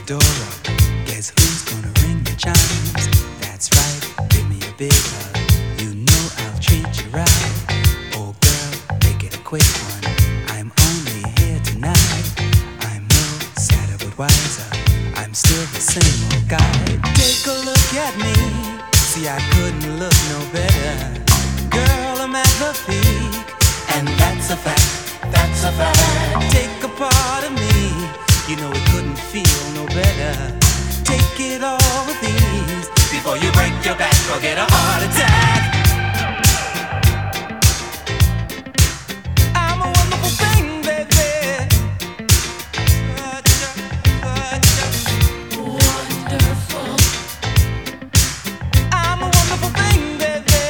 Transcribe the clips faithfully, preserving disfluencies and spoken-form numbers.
door up. Guess who's gonna ring the chimes? That's right, give me a big hug. You know I'll treat you right. Oh girl, make it a quick one. I'm only here tonight. I'm no sadder but wiser. I'm still the same old guy. Take a look at me. See, I couldn't look no better. Girl, I'm at the peak, and that's a fact, that's a fact. Take a part of me, you know it couldn't feel no better. Take it all with ease before you break your back or get a heart attack. I'm a wonderful thing, baby. Wonderful. I'm a wonderful thing, baby.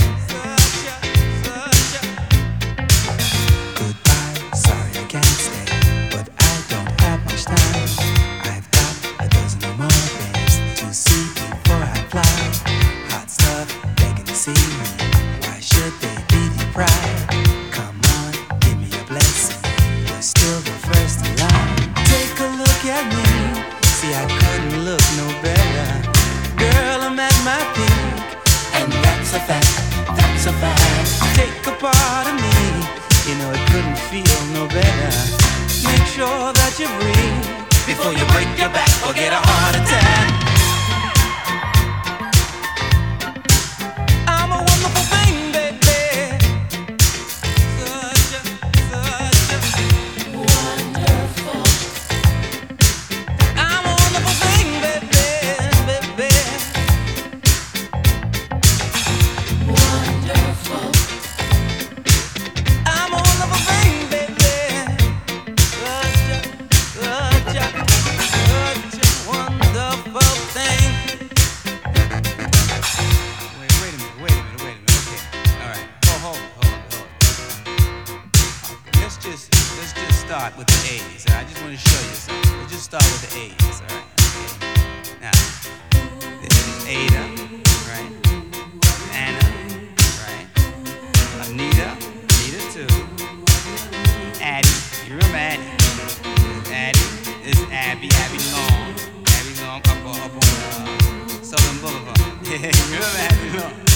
Goodbye, sorry I can't stay, but I don't have much time. I've got a dozen or more things to see before I fly. Hot stuff, begging to see me. Why should they be deprived? Come on, give me a blessing. You're still the first in line. Take a look at me. See, I couldn't look no better. Girl, I'm at my peak, and that's a fact, that's a fact. Take a part of me, you know it couldn't feel no better. Make sure that you breathe before you break your back or get a heart attack. I'm a wonderful thing, baby. Such a, such a Wonderful. I'm a wonderful thing, baby, baby. Wonderful. I'm a wonderful thing, baby. Such a, such a, such a wonderful thing. Wait, wait a minute, wait a minute, wait a minute. Okay, all right. Hold, hold, hold, hold. Okay, let's just, let's just start with the A's. All right? I just want to show you something. Let's just start with the A's. All right. Okay. Now, this is Ada, right? Anna, right? Anita, Anita too. Addie, you remember Addie? This is Addie. This is Abby, Abby Long. Abby Long up on, up on uh, Southern Boulevard. Yeah, you remember Abby Long?